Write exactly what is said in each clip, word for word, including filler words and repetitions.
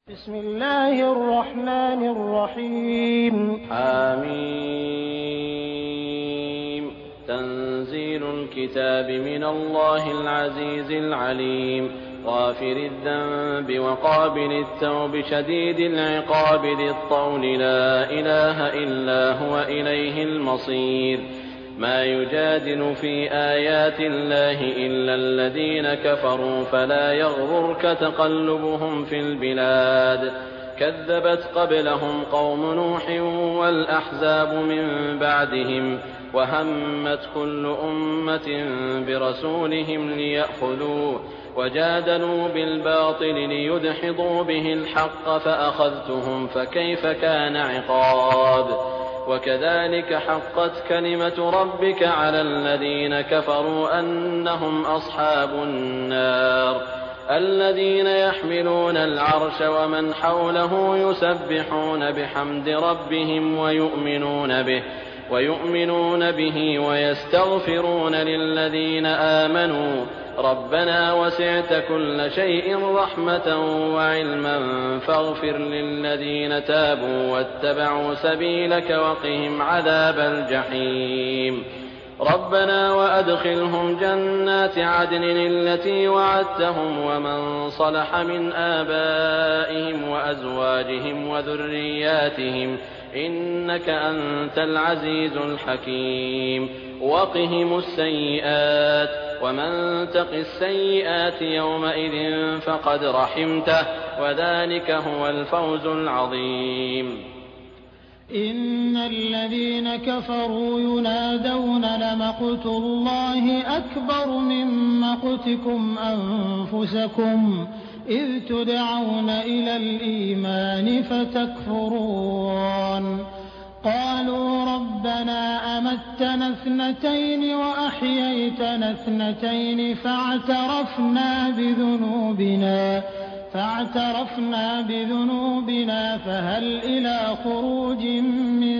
بسم الله الرحمن الرحيم. حميم. تنزيل الكتاب من الله العزيز العليم، غافر الذنب وقابل التوب شديد العقاب ذي الطول، لا إله إلا هو إليه المصير. ما يجادل في آيات الله إلا الذين كفروا، فلا يغررك تقلبهم في البلاد. كذبت قبلهم قوم نوح والأحزاب من بعدهم، وهمت كل أمة برسولهم ليأخذوه، وجادلوا بالباطل ليدحضوا به الحق، فأخذتهم فكيف كان عقاب. وكذلك حقت كلمة ربك على الذين كفروا أنهم أصحاب النار. الذين يحملون العرش ومن حوله يسبحون بحمد ربهم ويؤمنون به ويؤمنون به ويستغفرون للذين آمنوا ربنا وسعت كل شيء رحمة وعلما فاغفر للذين تابوا واتبعوا سبيلك وقهم عذاب الجحيم. ربنا وأدخلهم جنات عدن التي وعدتهم ومن صلح من آبائهم وأزواجهم وذرياتهم إنك أنت العزيز الحكيم. وقهم السيئات، ومن تق السيئات يومئذ فقد رحمته، وذلك هو الفوز العظيم. إن الذين كفروا ينادون لمقت الله أكبر من مقتكم أنفسكم إذ تدعون إلى الإيمان فتكفرون. قالوا ربنا أمتنا اثنتين وأحييتنا اثنتين فاعترفنا بذنوبنا فاعترفنا بذنوبنا فهل إلى خروج من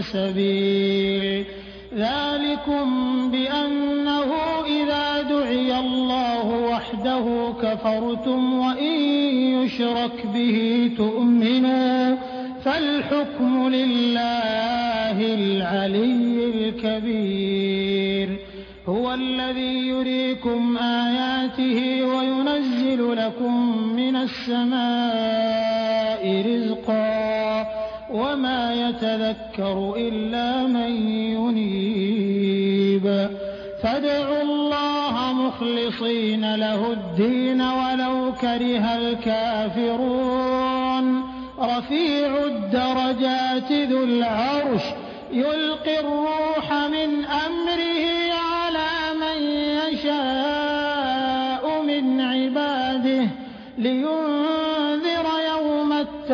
سبيل. ذلكم بأنه إذا دعي الله وحده كفرتم وإن يشرك به تؤمنوا فالحكم لله العلي الكبير. هو الذي يريكم آياته وينزل لكم من السماء رزقا وما يتذكر إلا من ينيب. فادعوا الله مخلصين له الدين ولو كره الكافرون. رفيع الدرجات ذو العرش يلقي الروح من أمره على من يشاء من عباده لينذر يوم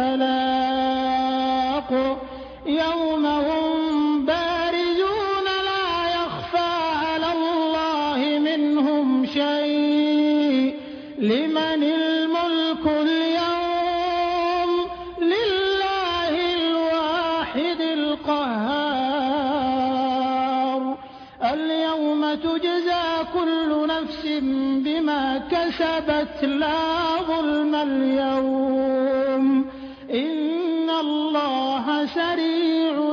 التلاق يوم هم بارزون لا يخفى على الله منهم شيء. لمن الملك اليوم لله الواحد القهار. اليوم تجزى كل نفس بما كسبت لا ظلم اليوم إن الله سريع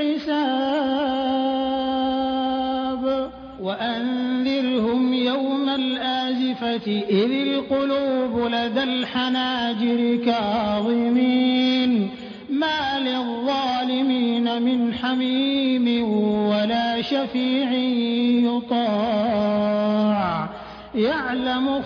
الحساب. وأنذرهم يوم الآزفة إذ القلوب لدى الحناجر كاظمين ما للظالمين من حميم ولا شفيع يطاع. يعلم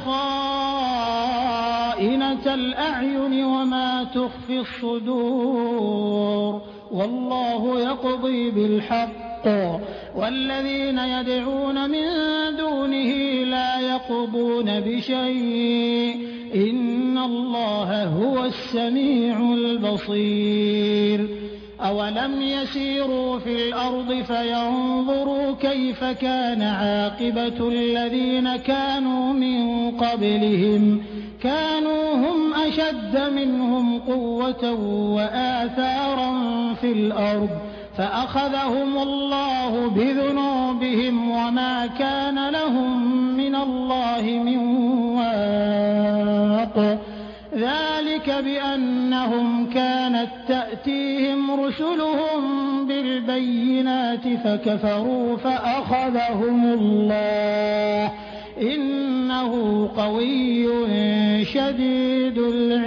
خائنة الأعين وما تخفي الصدور والله يقضي بالحق والذين يدعون من دونه لا يقضون بشيء إن الله هو السميع البصير. أولم يسيروا في الأرض فينظروا كيف كان عاقبة الذين كانوا من قبلهم كانوا هم أشد منهم قوة وآثارا في الأرض فأخذهم الله بذنوبهم وما كان لهم من الله من واق. ذلك بأنهم كانت تأتيهم رسلهم بالبينات فكفروا فأخذهم الله إنه قوي شديد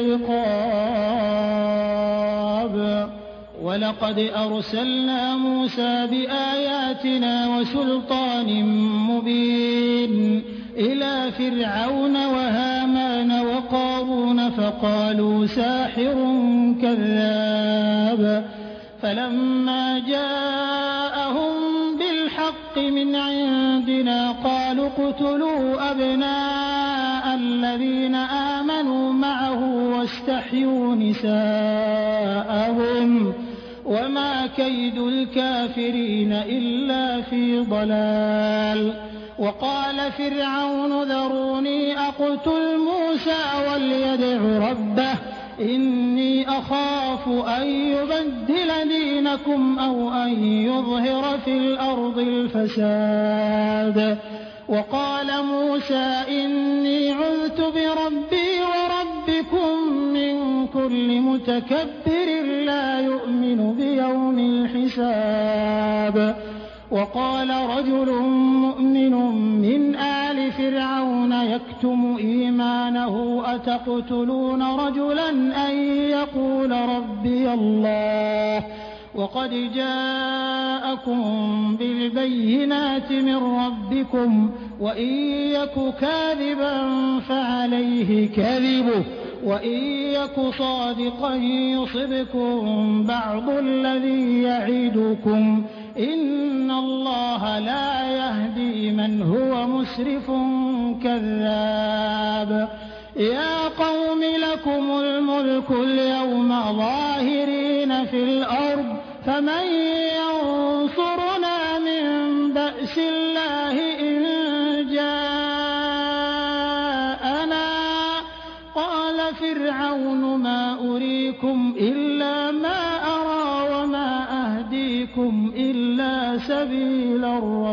العقاب. ولقد أرسلنا موسى بآياتنا وسلطان مبين إلى فرعون وهامان وقارون فقالوا ساحر كذاب. فلما جاءهم بالحق من عندنا قالوا اقتلوا أبناء الذين آمنوا معه واستحيوا نساءهم وما كيد الكافرين إلا في ضلال. وقال فرعون ذروني أقتل موسى وليدع ربه إني أخاف أن يبدل دينكم أو أن يظهر في الأرض الفساد. وقال موسى إني عذت بربي وربكم من كل متكبر لا يؤمن بيوم الحساب. وقال رجل مؤمن من آل فرعون يكتم إيمانه أتقتلون رجلا أن يقول ربي الله وقد جاءكم بالبينات من ربكم وإن يك كاذبا فعليه كذبه وإن يك صادقا يصبكم بعض الذي يعدكم إن الله لا يهدي من هو مسرف كذاب. يا قوم لكم الملك اليوم ظاهرين في الأرض فمن ينصرنا من بأس الله إن جاءنا. قال فرعون ما أريكم إلا ما أرى وما أهديكم إلا سبيل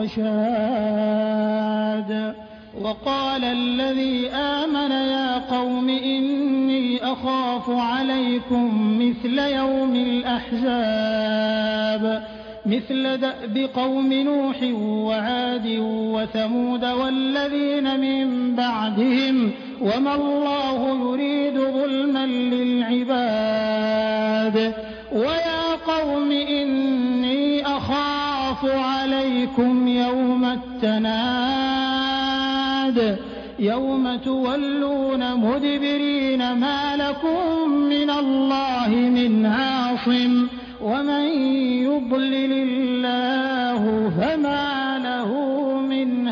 الرشاد. وقال الذي آمن يا قوم إني أخاف عليكم مثل يوم الأحزاب مثل دأب قوم نوح وعاد وثمود والذين من بعدهم وما الله يريد ظلما للعباد. ويا قوم إني أخاف عليكم يوم التناد يوم تولون مدبرين ما لكم من الله من عاصم ومن يضلل الله فما له من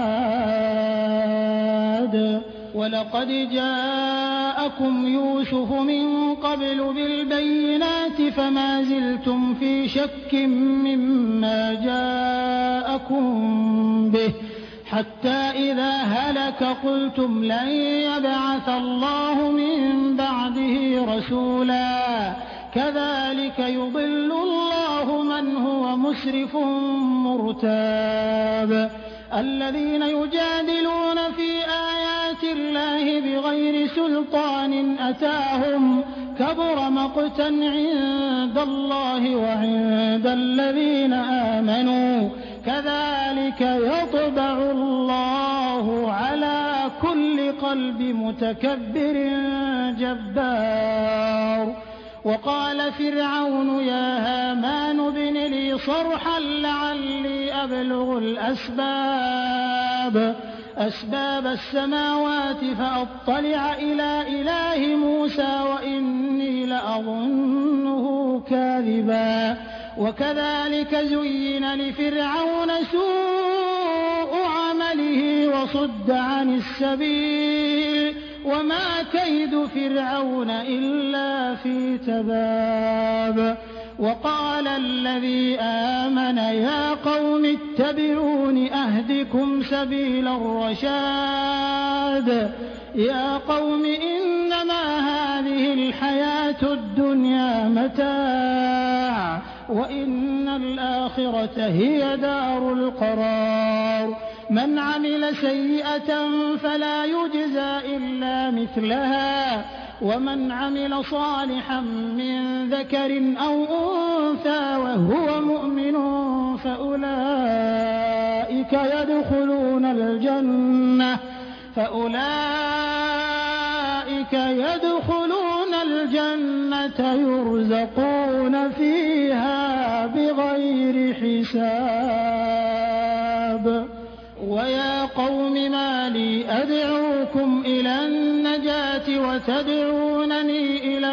هاد. ولقد جاءكم يوسف من قبل بالبينات فما زلتم في شك مما جاءكم به حتى إذا هلك قلتم لن يبعث الله من بعده رسولا كذلك يضل الله من هو مسرف مرتاب. الذين يجادلون في آيات الله بغير سلطان أتاهم كبر مقتا عند الله وعند الذين آمنوا كذلك يطبع الله على كل قلب متكبر جبار. وقال فرعون يا هامان ابن لي صرحا لعلي أبلغ الأسباب أسباب السماوات فأطلع إلى إله موسى وإني لأظنه كاذبا. وكذلك زين لفرعون سوء عمله وصد عن السبيل وما كيد فرعون إلا في تباب. وقال الذي آمن يا قوم اتبعون أهدكم سبيل الرشاد. يا قوم إنما هذه الحياة الدنيا متاع وإن الآخرة هي دار القرار. من عمل سيئة فلا يجزى إلا مثلها ومن عمل صالحا من ذكر أو أنثى وهو مؤمن فأولئك يدخلون الجنة فأولئك يدخلون الجنة يرزقون فيها بغير حساب. ويا قوم ما لي أدعوكم إلى النجاة وتدعونني إلى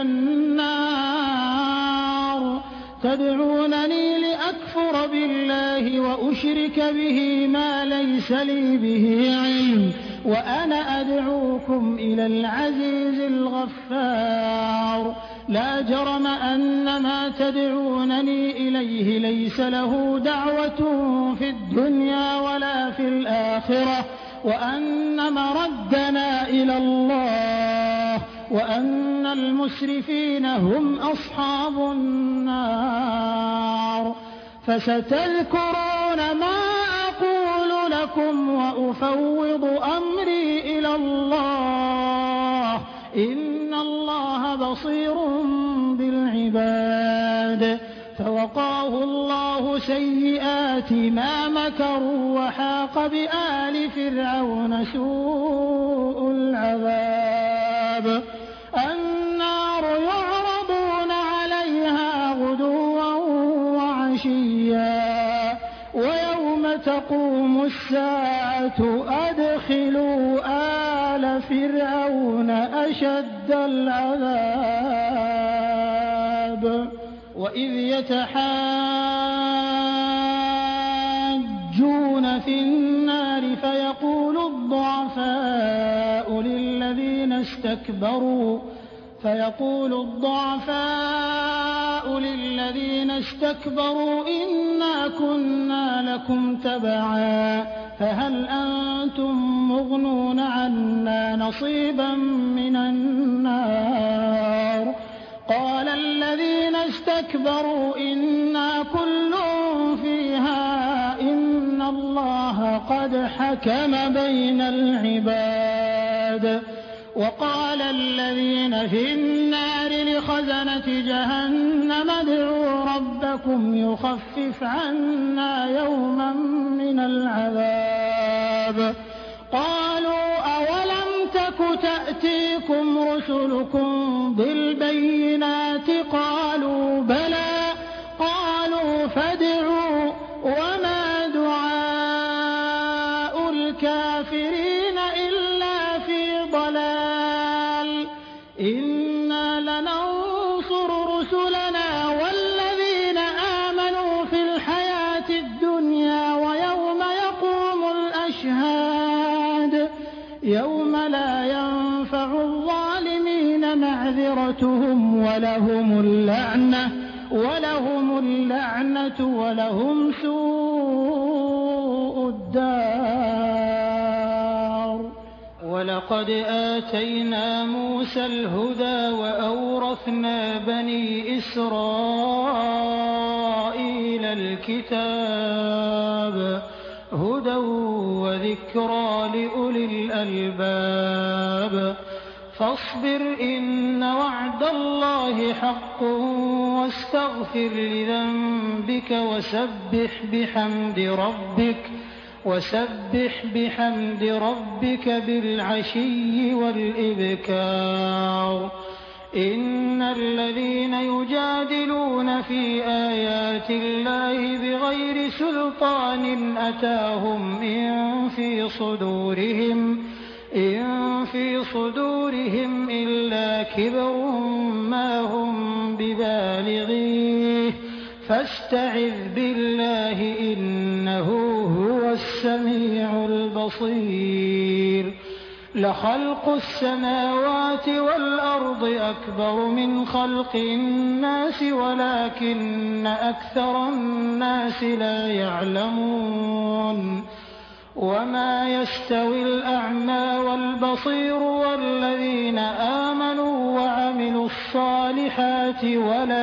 النار تدعونني لأكفر بالله وأشرك به ما ليس لي به علم وأنا أدعوكم إلى العزيز الغفار. لا جرم أن ما تدعونني إليه ليس له دعوة في الدنيا ولا في الآخرة وأن مردنا إلى الله وأن المسرفين هم أصحاب النار. فستذكرون ما أقول لكم وأفوض أمري إلى الله إن الله بصير بالعباد. فوقاه الله سيئات ما مكروا وحاق بآل فرعون سوء العذاب. النار يعرضون عليها غدوا وعشيا ويوم تقوم الساعة أدخلوا آل فرعون أشد العذاب. وإذ يتحاجون في النار فيقول الضعفاء للذين استكبروا فيقول الضعفاء للذين استكبروا إنا كنا لكم تبعا فهل أنتم مغنون عنا نصيبا من النار. قال الذين استكبروا إنا كل فيها إن الله قد حكم بين العباد. وقال الذين في النار لخزنة جهنم ادعوا ربكم يخفف عنا يوما من العذاب. قالوا أولم تك تأتيكم رسلكم بالبينات قالوا بلى قالوا فادعوا وما دعاء الكافرين إلا في ضلال. إنا لننصر رسلنا والذين آمنوا في الحياة الدنيا ويوم يقوم الأشهاد يوم لا ينفع الظالمين معذرتهم ولهم اللعنة ولهم اللعنة ولهم سوء الدار. ولقد آتينا موسى الهدى وأورثنا بني إسرائيل الكتاب هدى وذكرى لأولي الألباب. فاصبر إن وعد الله حق واستغفر لذنبك وسبح بحمد ربك وسبح بحمد ربك بالعشي والإبكار. إن الذين يجادلون في آيات الله بغير سلطان أتاهم إن في صدورهم إن في صدورهم إلا كبر ما هم ببالغيه فاستعذ بالله إنه هو السميع البصير. لخلق السماوات والأرض أكبر من خلق الناس ولكن أكثر الناس لا يعلمون. وما يستوي الأعمى والبصير والذين آمنوا وعملوا الصالحات ولا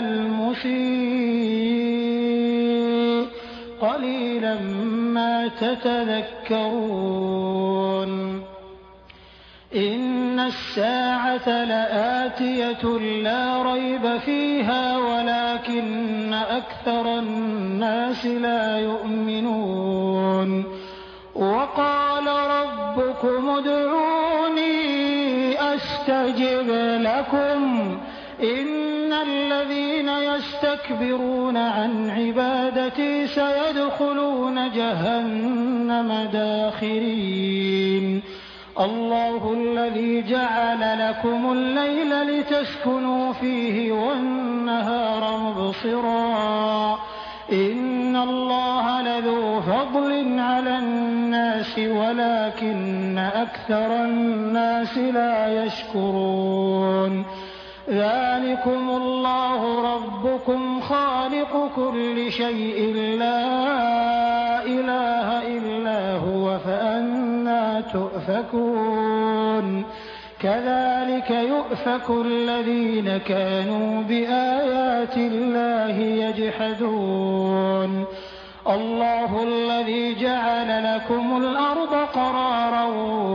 المسيء قليلا ما تتذكرون. إن الساعة لآتية لا ريب فيها ولكن أكثر الناس لا يؤمنون وقال ربكم ادعوني أستجب لكم إن الذين يستكبرون عن عبادتي سيدخلون جهنم داخرين الله الذي جعل لكم الليل لتسكنوا فيه والنهار مبصرا إن الله لذو فضل على الناس ولكن أكثر الناس لا يشكرون ذلكم الله ربكم خالق كل شيء لا إله إلا هو فأنى تؤفكون كذلك يؤفك الذين كانوا بآيات الله يجحدون الله الذي جعل لكم الأرض قرارا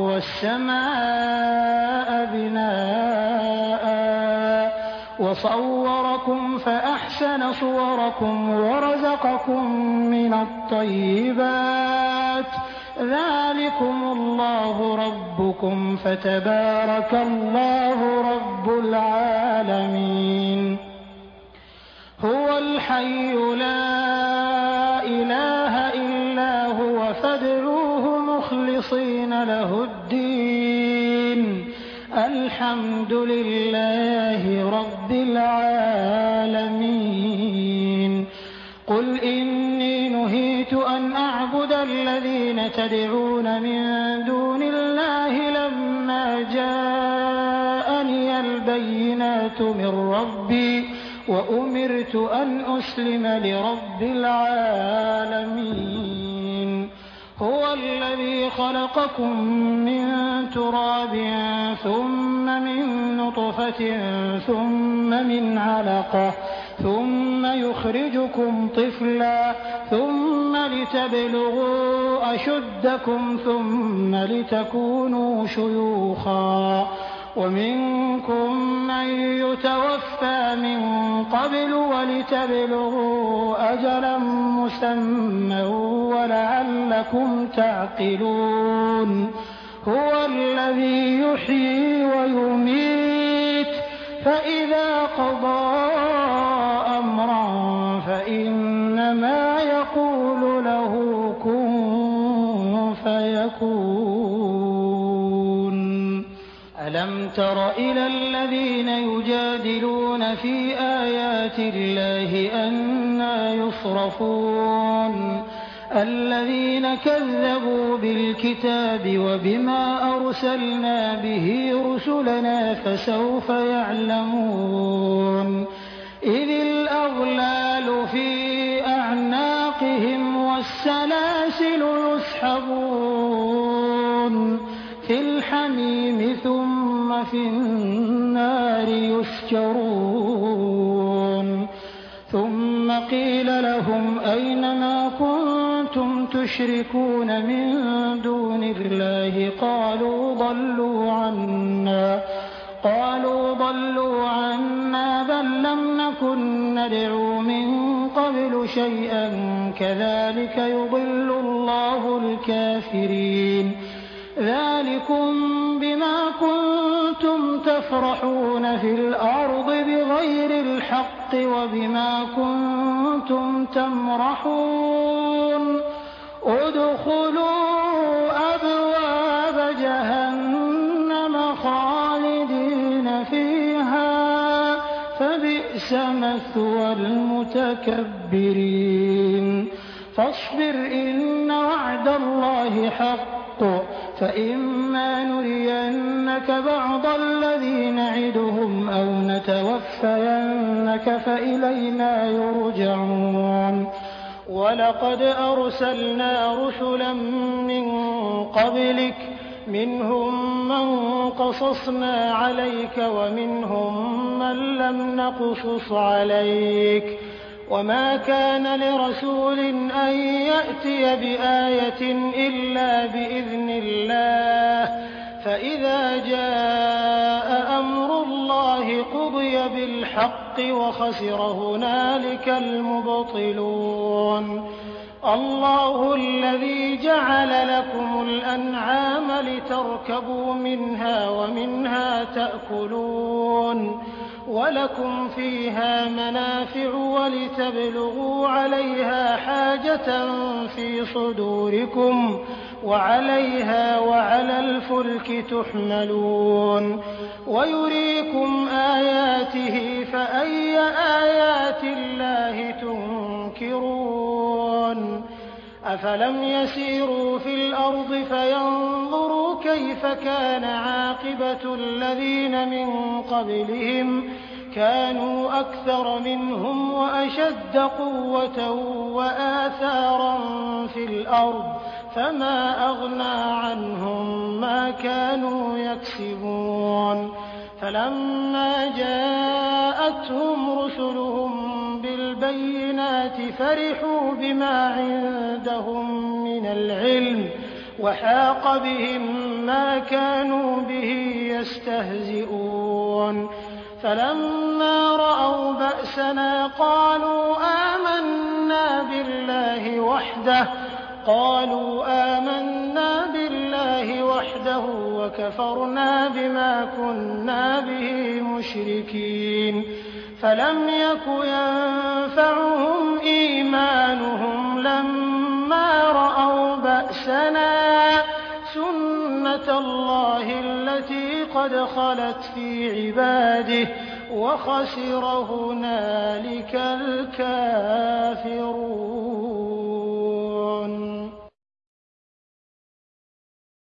والسماء بناء وصوركم فأحسن صوركم ورزقكم من الطيبات ذلكم الله ربكم فتبارك الله رب العالمين هو الحي لا إله إلا هو فادعوه مخلصين له الدين الحمد لله رب العالمين قل إني نهيت أن أعبد الذين تدعون من دون الله لما جاءني البينات من ربي وأمرت أن أسلم لرب العالمين هو الذي خلقكم من تراب ثم من نطفة ثم من علقة ثم يخرجكم طفلا ثم لتبلغوا أشدكم ثم لتكونوا شيوخا ومنكم من يتوفى من قبل ولتبلغوا أجلا مسمى ولعلكم تعقلون هو الذي يحيي ويميت فإذا قضى أمرا فإنما يقول له كن فيكون ألم تر إلى الذين يجادلون في آيات الله أنى يصرفون الذين كذبوا بالكتاب وبما أرسلنا به رسلنا فسوف يعلمون إذ الأغلال في أعناقهم والسلاسل يسحبون في الحميم ثم في النار يسجرون ثم قيل لهم أين ما كنتم تشركون من دون الله قالوا ضلوا عنا قالوا ضلوا عنا بل لم نكن ندعو من قبل شيئا كذلك يضل الله الكافرين ذلكم بما كنتم تفرحون في الأرض بغير الحق وبما كنتم تمرحون ادخلوا أبواب جهنم خالدين فيها فبئس مثوى المتكبرين فاصبر إن وعد الله حق فإما نرينك بعض الذي نعدهم أو نتوفينك فإلينا يرجعون ولقد أرسلنا رسلا من قبلك منهم من قصصنا عليك ومنهم من لم نقصص عليك وما كان لرسول أن يأتي بآية إلا بإذن الله فإذا جاء أمر الله قضي بالحق وخسر هنالك المبطلون الله الذي جعل لكم الأنعام لتركبوا منها ومنها تأكلون ولكم فيها منافع ولتبلغوا عليها حاجة في صدوركم وعليها وعلى الفلك تحملون ويريكم آياته فأي آيات الله تنكرون أفلم يسيروا في الأرض فينظروا كيف كان عاقبة الذين من قبلهم كانوا أكثر منهم وأشد قوة وآثارا في الأرض فما أغنى عنهم ما كانوا يكسبون فلما جاءتهم رسلهم بالبينات فرحوا بما عندهم من العلم وحاق بهم ما كانوا به يستهزئون فلما رأوا بأسنا قالوا آمنا بالله وحده قالوا آمنا بالله وحده وكفرنا بما كنا به مشركين فلم يك ينفعهم إيمانهم لما رأوا بأسنا سنة الله التي قد خلت في عباده وخسر هنالك الكافرون